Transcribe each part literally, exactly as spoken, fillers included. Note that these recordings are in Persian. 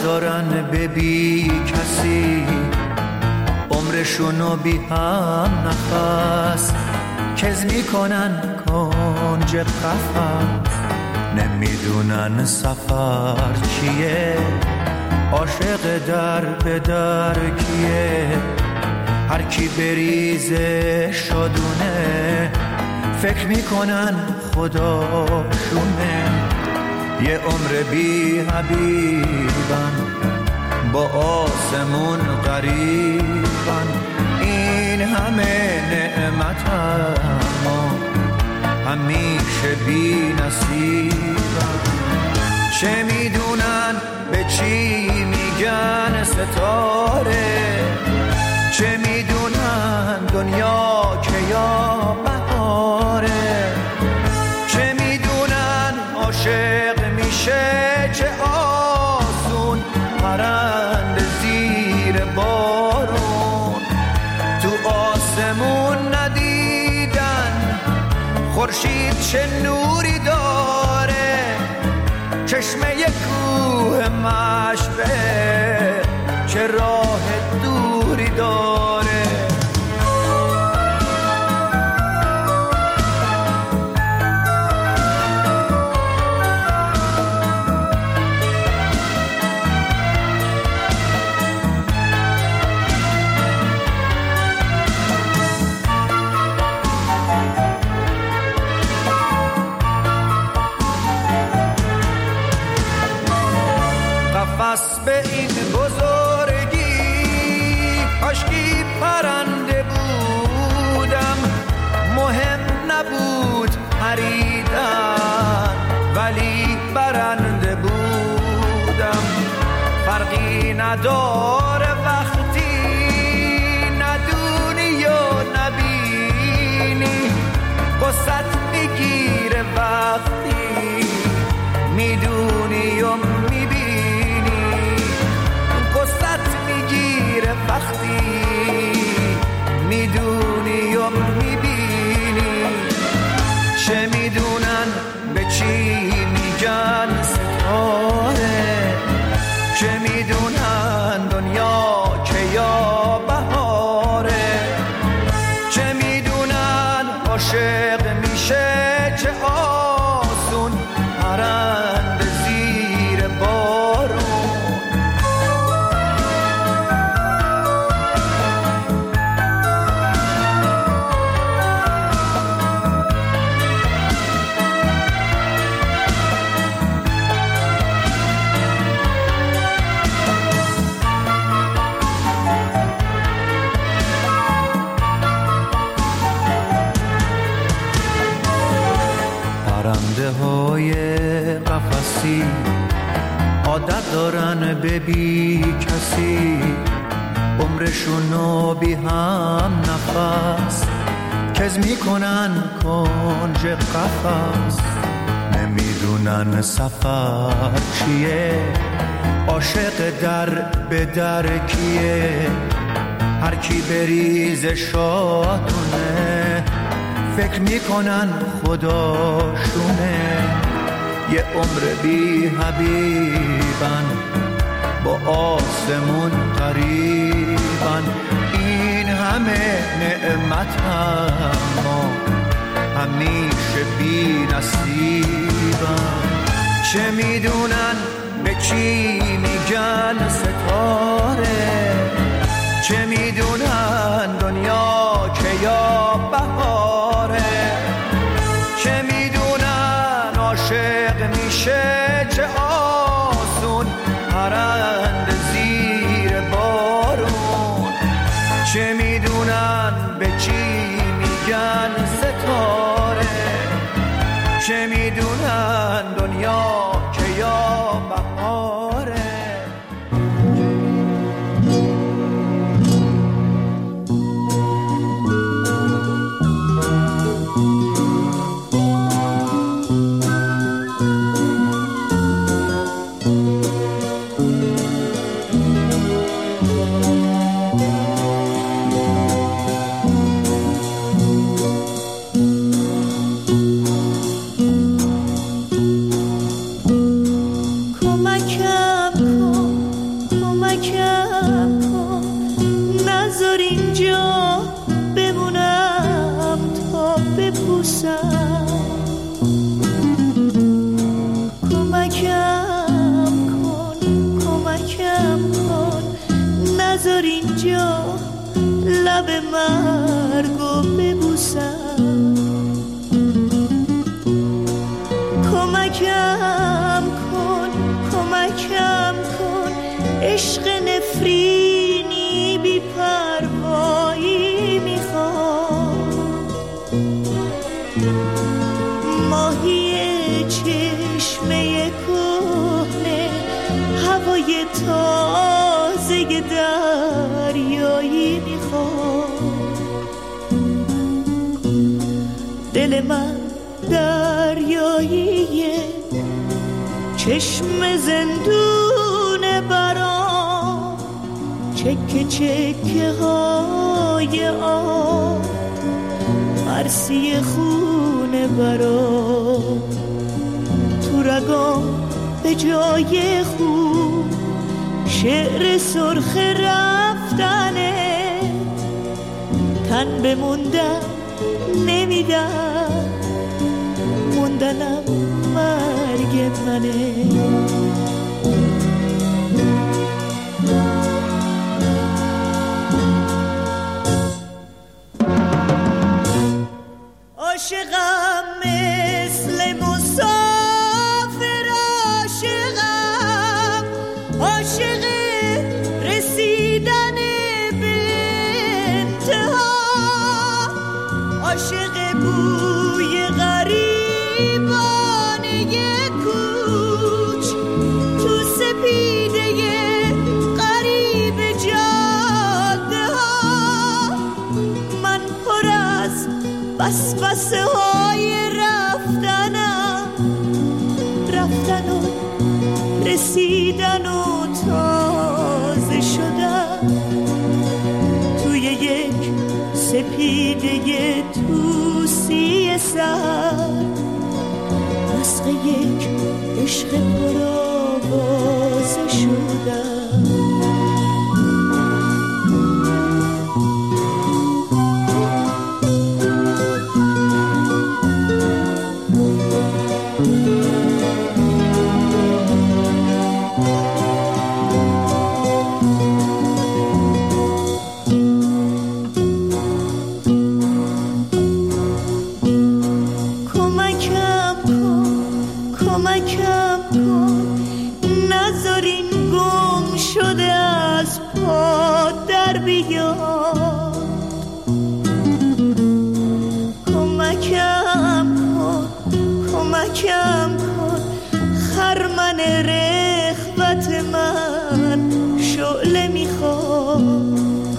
دارن به بی کسی، عمرشونو بی هم نفس کز میکنن کنج قفس. نمیدونن سفر چیه، عاشق در به در کیه. هر کی بریزه شادونه، فکر میکنن خداشونه. یه عمر بی حبیبن، با آسمون غریبن. این همه نعمت اما همیشه بی نصیبن. چه میدونن به چی میگن ستاره، چه میدونن دنیا که یا بهاره. چه میدونن عاشق میشه چه آسون، پرنده زیر بارون. تو آسمون ندیدن خورشید چه نوری داره، چشمه کوه مشبه چه راه دوری داره. قفس به این بزرگی کاشکی پرنده بودم. مهم نبود پریدن ولی برنده بودم. فرقی نداره وقتی ندونی و نبینی، قصت میگیره وقتی میدونی و میبینی. وقتی میدونی و میبینی. چه میدونن به چی میگن ستاره، چه میدونن دنیا که یا بهاره. چه میدونن عاشق میشه چه آسون، پرنده زیر بارون. پرنده های قفسی عادت دارن به بی کسی، عمرشونو بی هم نفس کز میکنن کنج قفس. نمیدونن سفر چیه، عاشق در به در کیه. هر کی بریز شادونه، فکر میکنن خداشونه. یه عمر بی حبیبن، با آسمون قریبن. این همه نعمت اما همیشه بی نصیبن. چه میدونن به چی میگن ستاره، چه میدونن دنیا که یا بهاره. چه میدونن عاشق میشه چه آسون، پرنده زیر بارون. چه میدونن به چی میگن ستاره، چه میدونن دنیا که یا بهاره. مرگو ببوسم. کمکم کن کمکم کن عشق نفرینی بی پروایی میخوام. ماهی چشمه کهنه هوای تازه دریایی میخوام. دل من دریاییه چشم زندون برام. چکه چکه های آب مرسی خونه برام. تو رگام به جای خوب شعر سرخ رفتنه. تن بموندم نمیدم موندنم مرگ منه. عاشقم مثل مسافر عاشقم. عاشق رسیدن به انتها. عاشق بوی غریبانه کوچ تو سپیده غریب جاده ها. من پر از بس بسه های رفتنم. رفتن و رسیدن و تازه شدم. توی یک سپیده توسی سر مسخ یک عشق پرآوازه شدم. کم کن خرمن رغبت من شعله میخواد.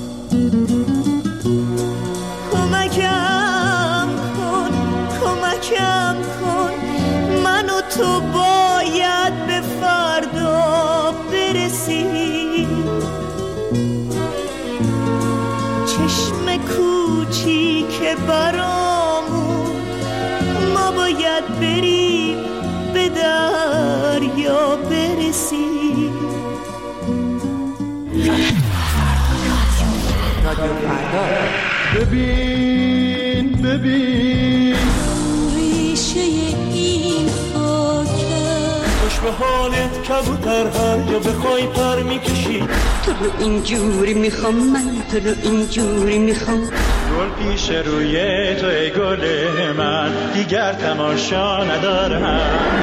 کمکم کن کمکم کن من و تو باید به فردا برسیم. چشم کوچیک برامون ما باید بریم به دریا برسیم. ببین ببین ریشه این خاکه خوش به حالت کبوتر هر جا بخوای پر میکشی. تو رو اینجوری میخوام من تو رو اینجوری میخوام. گل پیش روی تو ای گل من دیگر تماشا ندارم.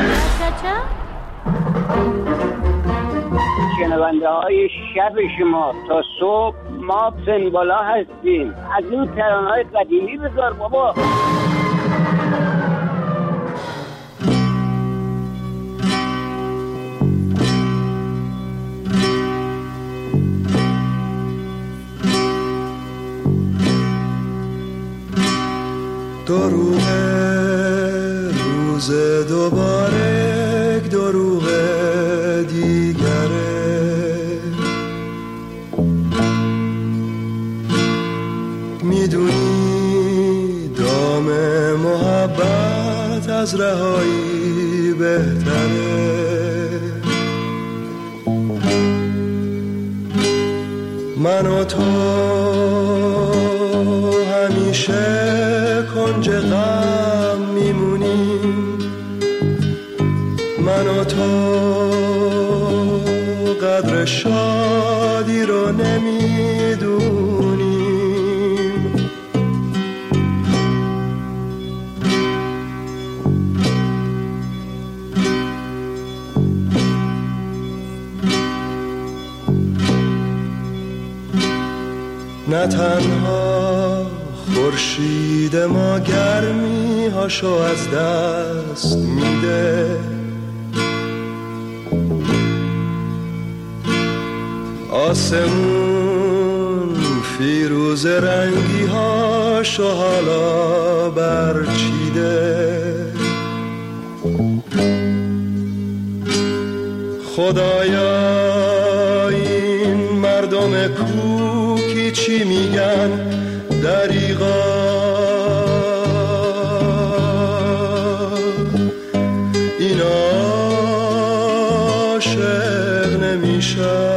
شنونده های شب شما تا صبح ما سنبالا هستیم. از این ترانه های قدیمی بذار بابا. دروغ روز دوباره دروغ دیگره. میدونی دام محبت از رهایی بهتره. من و تو همیشه کنج غم میمونیم. من و تو قدر شادی رو نمیدونیم. تنها خورشید ما گرمی هاشو از دست میده. آسمون فیروز رنگی هاشو حالا برچیده. خدایا این مردم کوکی چی میگن دریغا؟ اینا عاشق نمیشن.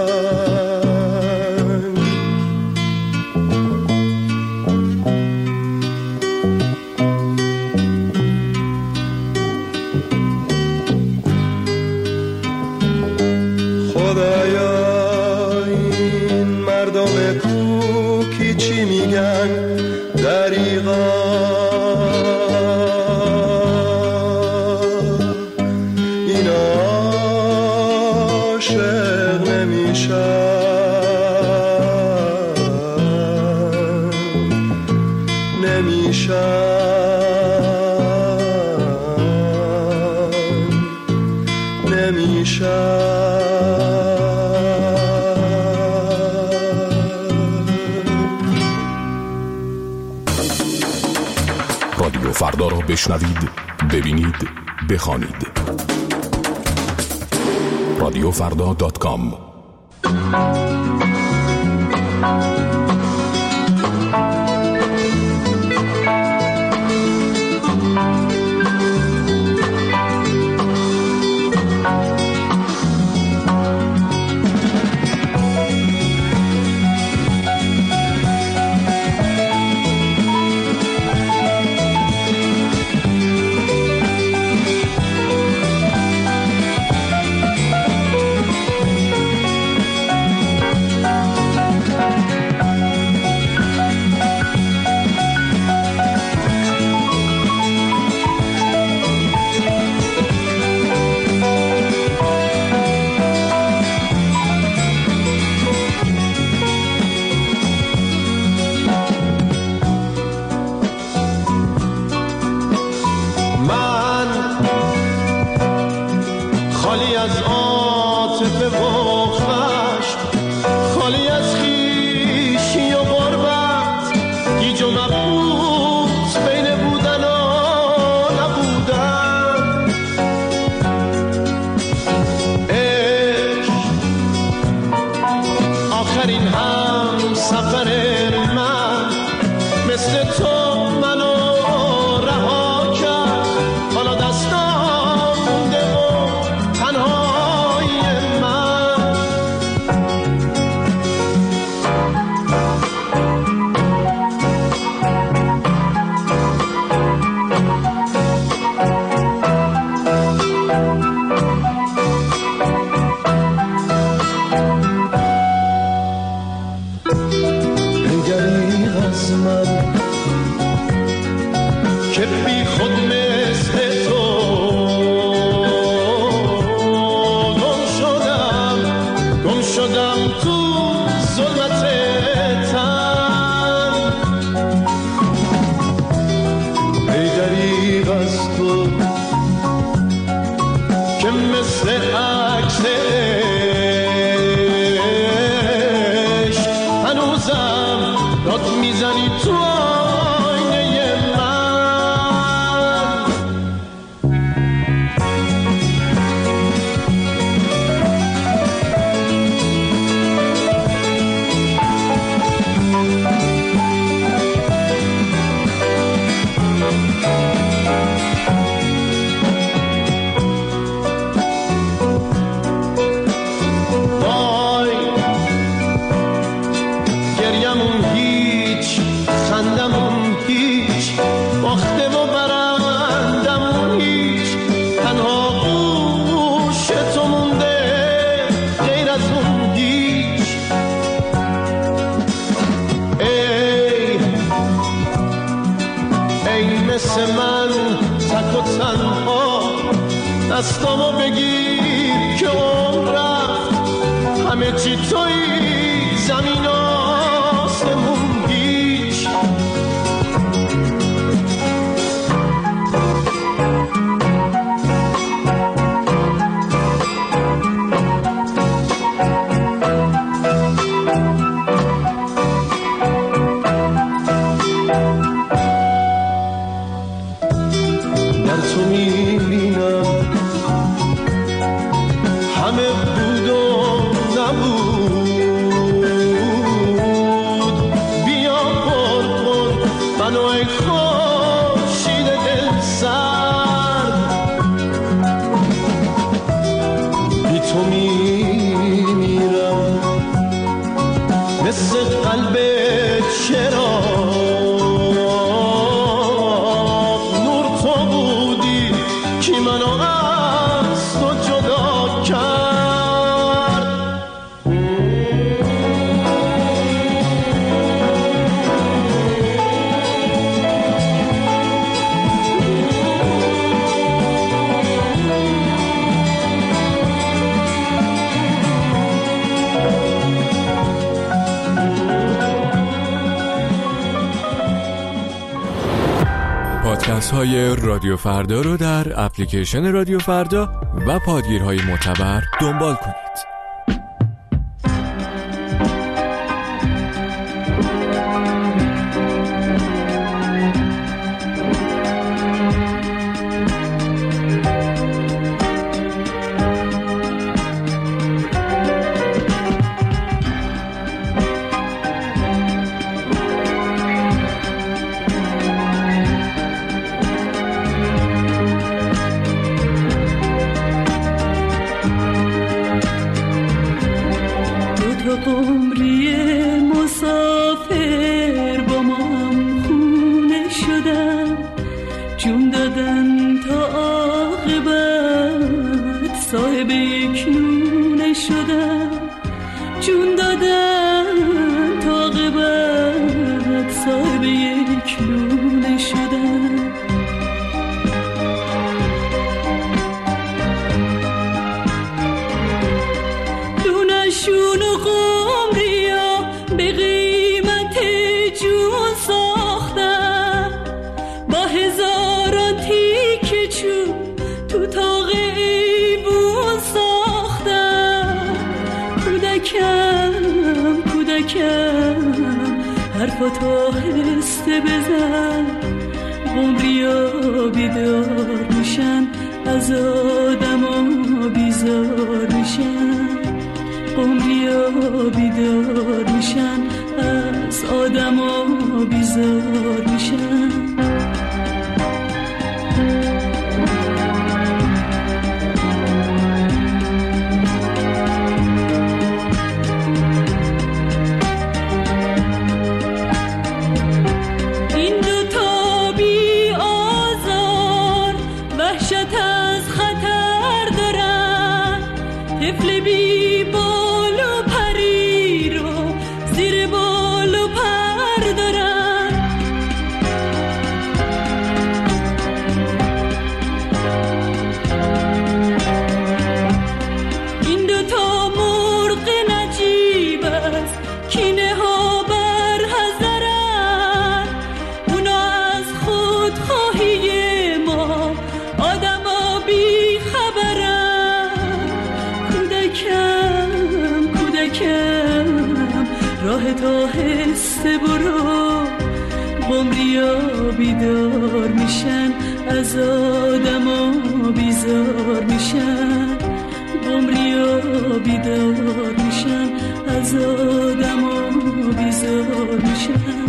رادیو فردا را بشنوید، ببینید، بخوانید. رادیو فردا دات کام. دستامو بگیر که عمر رفت، همه چی توی زمین آسمون در تو میبینم همه بود و نبود. بیا پر کن منو ای خورشید دل سرد، بی تو میمیرم مثل قلب چراغ. نور تو بودی که منو از تو جدا کرد. پادکست های رادیو فردا رو در اپلیکیشن رادیو فردا و پادگیرهای معتبر دنبال کنید. عمری مسافر با ما هم خونه شدن، جون دادن تا عاقبت صاحب یک نونه شدن، جون دادن تا عاقبت صاحب یک نونه شدن. دونشون و قمریا به قیمت جون ساختن، با هزاران تیکه چوب تو تاق ایوون ساختن. کودکم کودکم حرفاتو آهسته بزن، قمریا بیدار میشن از آدما بیزار میشن. قمریا بیدار میشن از آدما بیزار میشن. این دوتا بی آزار وحشت از خطر دارن، طفل بی راه تو هسته برو. قمریا بیدار میشن از آدما بیزار میشن. قمریا بیدار میشن از آدما بیزار میشن.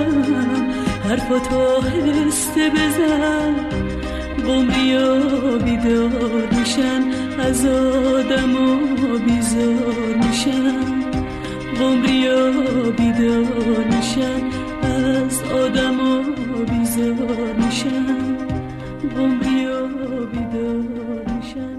دلم حرفاتو آهسته بزن، قمریا بیدار میشن از آدما بیزار میشن، قمریا بیدار میشن از آدما بیزار میشن، قمریا بیدار میشن.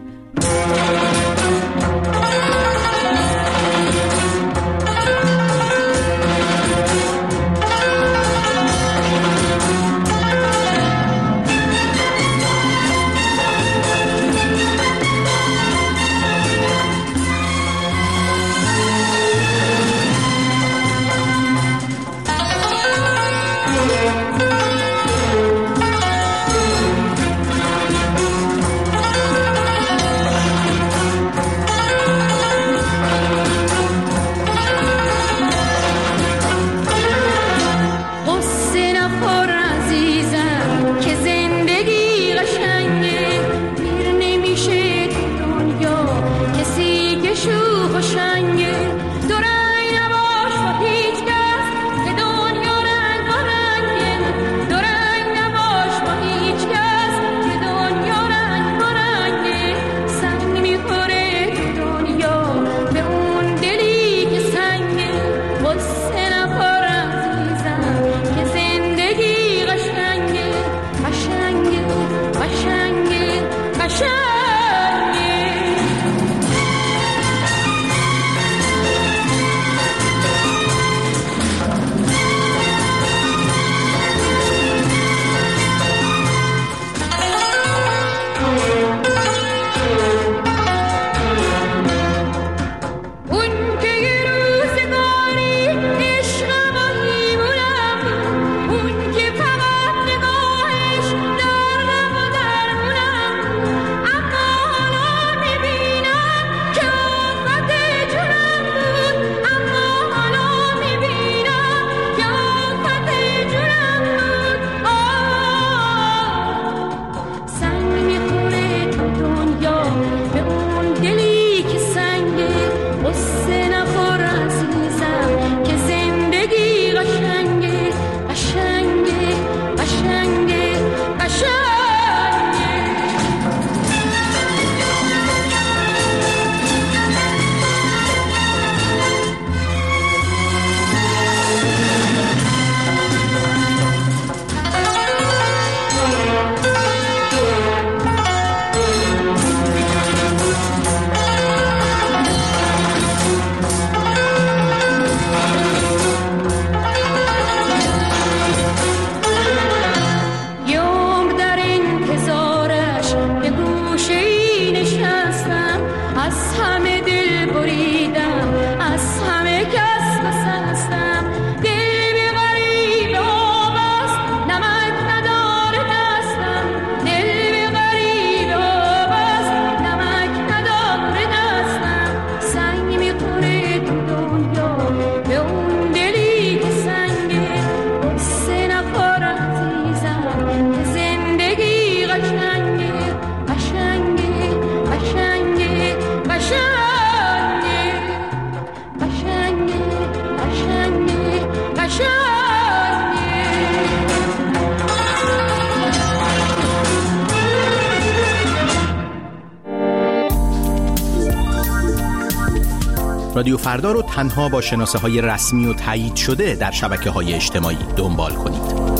رادیو فردا رو تنها با شناسه های رسمی و تایید شده در شبکه های اجتماعی دنبال کنید.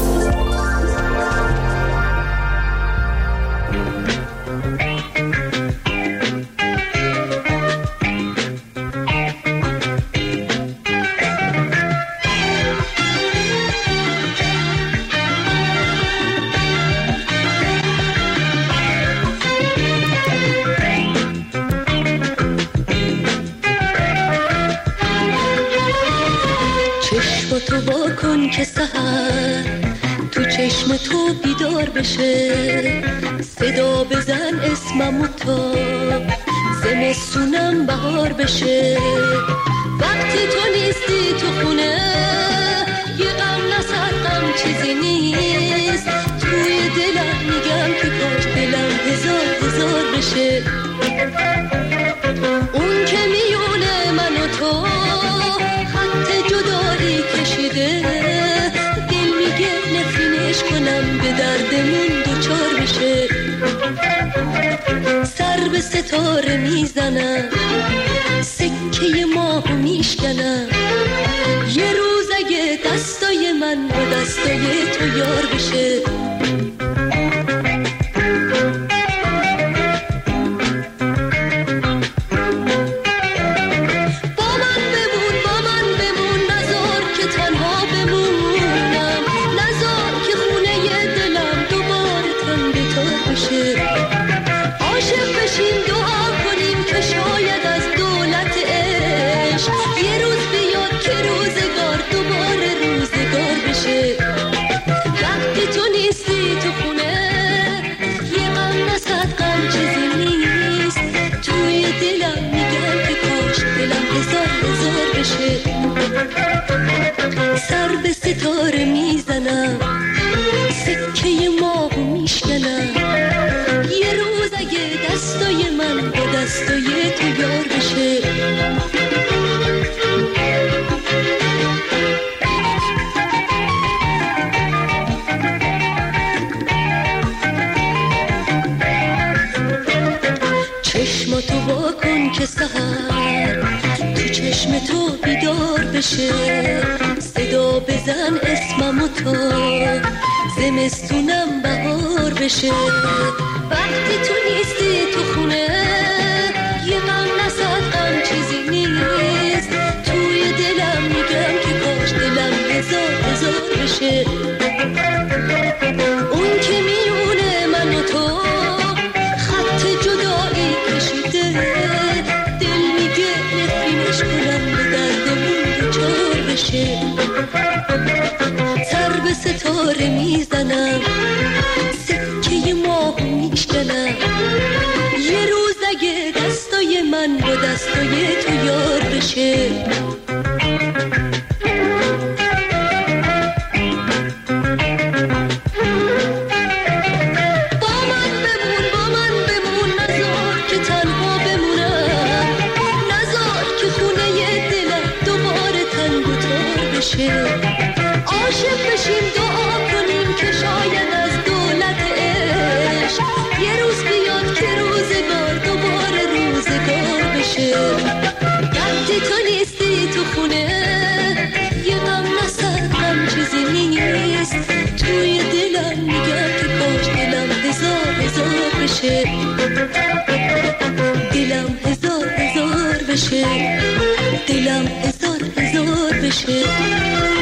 تو با کن که سحر تو چشم تو بیدار بشه، صدا بزن اسممو تا زمستونم بهار بشه. وقتی تو نیستی تو خونه یه غم نسر غم چیزی نیست، توی دلم میگم که کاش دلم هزار هزار بشه. اون که میونه من و تو خط جدایی کشیده، به دردمون دوچار بشه. سر به ستاره میزنم، سکه ماه میشکنم. یه روز اگه دستای من با دستای تو یار بشه. سر به ستاره میزنم، سکه ماه میشکنم. یه روز اگه دستای من با دستای تو یار بشه. چشماتو وا کن که سحر تو چشم تو بیدار بشه. صدا بزن اسممو تا زمستونم بهار بشه. وقتی تو نیستی تو خونه یه غم نصد غم چیزی نیست. توی دلم میگم که کاش دلم هزار هزار بشه. اون که میونه من و تو خط جدایی کشیده. دل میگه نفرینش کنم به دردمون دوچار بشه. سر به ستاره میزنم، سکه ماه میشکنم. یه روز اگه دستای من با دستای تو یار بشه. با من بمون، با من بمون، نذار که تنها بمونم. نذار که خونه دلم دوباره تنگ و تار بشه. عاشق بشیم دعا کنیم که شاید از دولت عشق یه روز بیاد که روزگار دوباره روزگار بشه. وقتی تو نیستی تو خونه یه غم نصد غم چیزی نیست. توی دلم میگم که کاش دلم هزار هزار بشه. دلم هزار هزار بشه. دلم هزار هزار بشه.